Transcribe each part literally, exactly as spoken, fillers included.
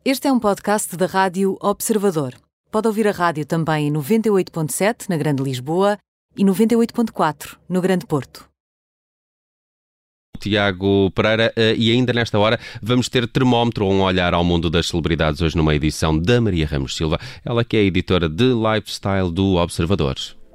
Este é um podcast da Rádio Observador. Pode ouvir a rádio também em noventa e oito ponto sete na Grande Lisboa e noventa e oito ponto quatro no Grande Porto. Tiago Pereira, e ainda nesta hora vamos ter termómetro, um olhar ao mundo das celebridades, hoje numa edição da Maria Ramos Silva, ela que é editora de Lifestyle do Observador.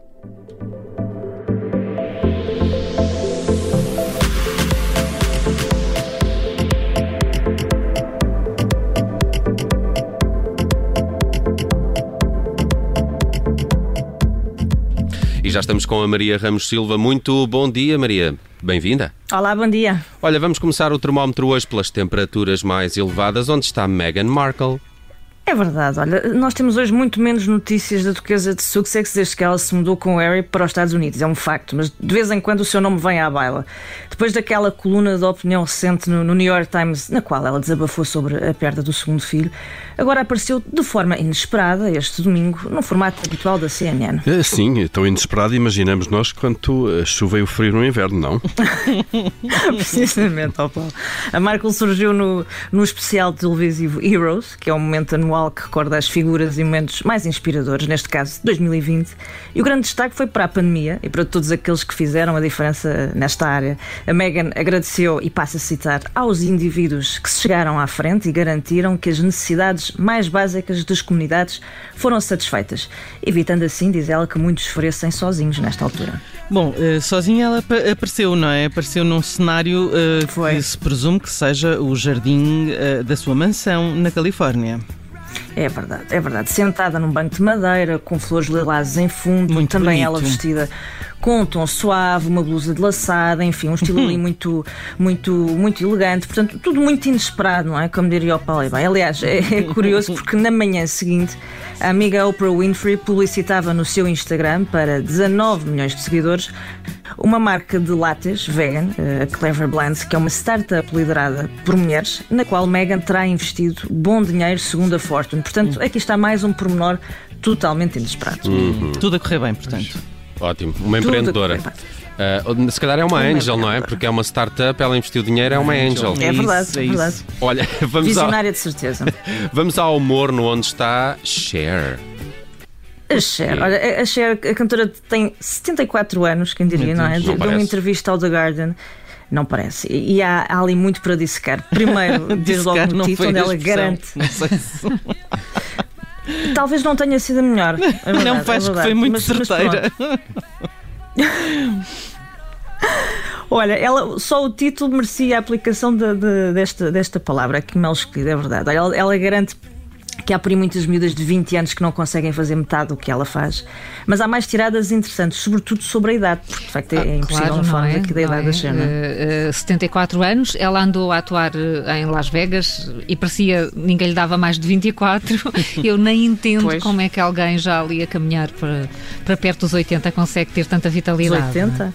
E já estamos com a Maria Ramos Silva. Muito bom dia, Maria. Bem-vinda. Olá, bom dia. Olha, vamos começar o termómetro hoje pelas temperaturas mais elevadas. Onde está Meghan Markle? É verdade, olha, nós temos hoje muito menos notícias da duquesa de Sussex desde que ela se mudou com o Harry para os Estados Unidos, é um facto, mas de vez em quando o seu nome vem à baila. Depois daquela coluna de opinião recente no, no New York Times, na qual ela desabafou sobre a perda do segundo filho, agora apareceu de forma inesperada este domingo, no formato habitual da C N N. É, sim, tão inesperado imaginamos nós quanto a chuva e o frio no inverno, não? Precisamente, ó Paulo. A Markle surgiu no, no especial televisivo Heroes, que é um momento anual que recorda as figuras e momentos mais inspiradores, neste caso dois mil e vinte, e o grande destaque foi para a pandemia e para todos aqueles que fizeram a diferença nesta área. A Meghan agradeceu, e passa a citar, aos indivíduos que se chegaram à frente e garantiram que as necessidades mais básicas das comunidades foram satisfeitas, evitando assim, diz ela, que muitos sofressem sozinhos nesta altura. Bom, sozinha ela apareceu, não é? Apareceu num cenário uh, que se presume que seja o jardim uh, da sua mansão na Califórnia. É verdade, é verdade. Sentada num banco de madeira, com flores lilás em fundo, muito também bonito. Ela vestida com um tom suave, uma blusa de laçada, enfim, um estilo ali muito, muito, muito elegante. Portanto, tudo muito inesperado, não é? Como diria o Paulo. Bem, aliás, é, é curioso porque na manhã seguinte a amiga Oprah Winfrey publicitava no seu Instagram para dezanove milhões de seguidores uma marca de látex vegan, a Clever Blends, que é uma startup liderada por mulheres, na qual Meghan terá investido bom dinheiro, segundo a Fortune. Portanto, aqui está mais um pormenor totalmente inesperado. Uhum. Tudo a correr bem, portanto. Ótimo, uma empreendedora. Uh, se calhar é uma, uma angel, não é? Porque é uma startup, ela investiu dinheiro, é uma angel. É verdade, é, é verdade. Olha, vamos Visionária ao... de certeza. Vamos ao morno, onde está Cher. A Cher, olha, a Cher, a cantora tem setenta e quatro anos, quem diria, não é? Deu uma entrevista ao The Guardian. Não parece. E há, há ali muito para dissecar. Primeiro, desde logo no título, onde ela garante. Não sei se... Talvez não tenha sido a melhor. A verdade, não faz a que foi muito mas, certeira. Mas olha, ela, só o título merecia a aplicação de, de, desta, desta palavra, que mal escolhida, é verdade. Olha, ela, ela garante que há por aí muitas miúdas de vinte anos que não conseguem fazer metade do que ela faz, mas há mais tiradas interessantes, sobretudo sobre a idade, porque de facto é ah, impossível claro, falar é, aqui da idade é. da Cher. Uh, uh, setenta e quatro anos, ela andou a atuar em Las Vegas e parecia ninguém lhe dava mais de vinte e quatro. Eu nem entendo pois. Como é que alguém já ali a caminhar para, para perto dos oitenta consegue ter tanta vitalidade. Os oitenta?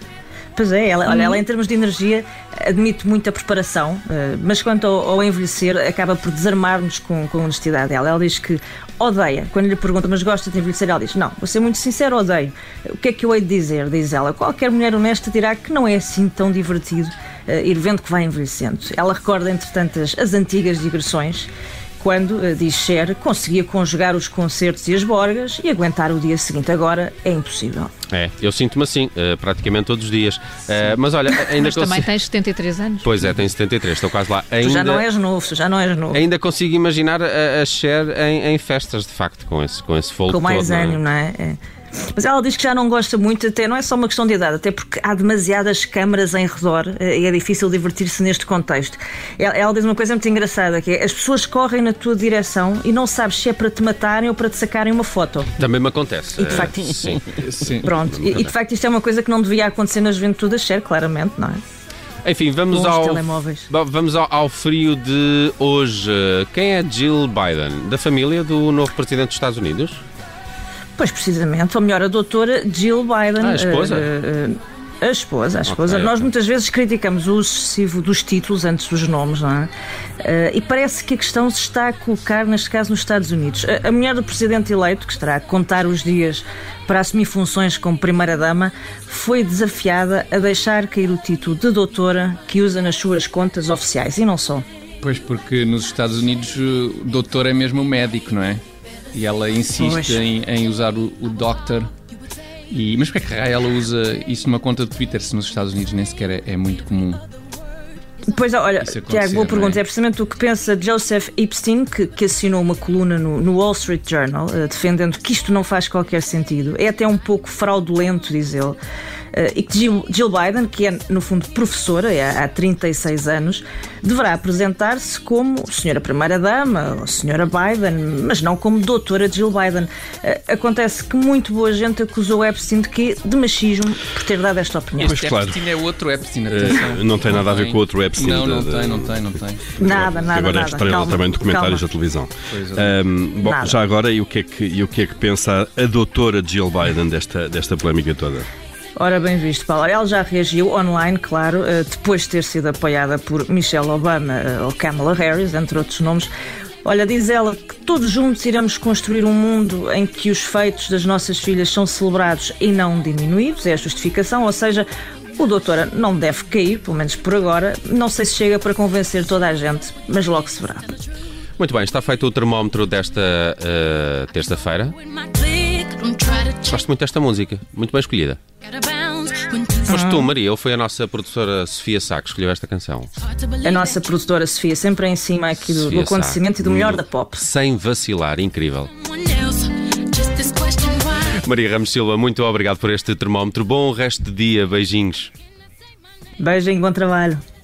Pois é, ela, olha, ela em termos de energia admite muita preparação, mas quanto ao, ao envelhecer acaba por desarmar-nos com, com a honestidade dela. Ela diz que odeia, quando lhe pergunta, mas gosta de envelhecer, ela diz, não, vou ser muito sincero, odeio. O que é que eu hei de dizer? Diz ela, qualquer mulher honesta dirá que não é assim tão divertido uh, ir vendo que vai envelhecendo. Ela recorda, entretanto, as, as antigas digressões, quando, diz Cher, conseguia conjugar os concertos e as borgas e aguentar o dia seguinte. Agora é impossível. É, eu sinto-me assim, uh, praticamente todos os dias. Uh, mas olha, ainda Mas consigo... também tens setenta e três anos. Pois é, tenho setenta e três, estou quase lá. Ainda... Tu já não és novo, tu já não és novo. Ainda consigo imaginar a, a Cher em, em festas, de facto, com esse, com esse fogo com mais todo, ânimo, não é? Não é? É. Mas ela diz que já não gosta muito, até não é só uma questão de idade, até porque há demasiadas câmaras em redor e é difícil divertir-se neste contexto. Ela, ela diz uma coisa muito engraçada, que é, as pessoas correm na tua direção e não sabes se é para te matarem ou para te sacarem uma foto. Também me acontece. E de facto, uh, sim. sim. Pronto, e, e de facto isto é uma coisa que não devia acontecer na juventude da Cher, claramente, não é? Enfim, vamos, ao, vamos ao, ao frio de hoje. Quem é Jill Biden? Da família do novo presidente dos Estados Unidos? Pois, precisamente, ou melhor, a doutora Jill Biden. Ah, a esposa? Uh, uh, a esposa, a esposa. Okay, Nós okay. muitas vezes criticamos o uso excessivo dos títulos antes dos nomes, não é? Uh, e parece que a questão se está a colocar, neste caso, nos Estados Unidos. A, a mulher do presidente eleito, que estará a contar os dias para assumir funções como primeira-dama, foi desafiada a deixar cair o título de doutora que usa nas suas contas oficiais, e não só. Pois, porque nos Estados Unidos o doutor é mesmo o médico, não é? E ela insiste em, em usar o, o doctor. E, mas porquê é que ela usa isso numa conta de Twitter se nos Estados Unidos nem sequer é, é muito comum? Pois, olha, Tiago, boa pergunta. É? é precisamente o que pensa Joseph Epstein, que, que assinou uma coluna no, no Wall Street Journal, uh, defendendo que isto não faz qualquer sentido. É até um pouco fraudulento, diz ele. Uh, e que Jill, Jill Biden, que é no fundo professora é, há trinta e seis anos, deverá apresentar-se como senhora Primeira-Dama ou senhora Biden, mas não como doutora Jill Biden. Uh, acontece que muito boa gente acusou Epstein de quê? De machismo por ter dado esta opinião. Este Pois, claro. Epstein é outro Epstein, atenção. Uh, não tem nada a ver com o outro Epstein. Não, não de, tem, não tem, não tem. Nada, nada, agora nada. é estrela calma, também de documentários calma. da televisão. É. Um, bom, Nada. já agora, e o que é que, e o que, é que pensa a doutora Jill Biden desta, desta polémica toda? Ora, bem visto, Paulo. Ela já reagiu online, claro, depois de ter sido apoiada por Michelle Obama ou Kamala Harris, entre outros nomes. Olha, diz ela que todos juntos iremos construir um mundo em que os feitos das nossas filhas são celebrados e não diminuídos, é a justificação, ou seja, o doutora não deve cair, pelo menos por agora. Não sei se chega para convencer toda a gente, mas logo se verá. Muito bem, está feito o termómetro desta uh, terça-feira. Gosto muito desta música, muito bem escolhida. Foste tu, Maria, ou foi a nossa produtora Sofia Sá que escolheu esta canção? A nossa produtora Sofia, sempre em cima aqui do, do acontecimento Sá. E do melhor da pop. Sem vacilar, incrível. Maria Ramos Silva, muito obrigado por este termómetro. Bom resto de dia, beijinhos. Beijinho, bom trabalho.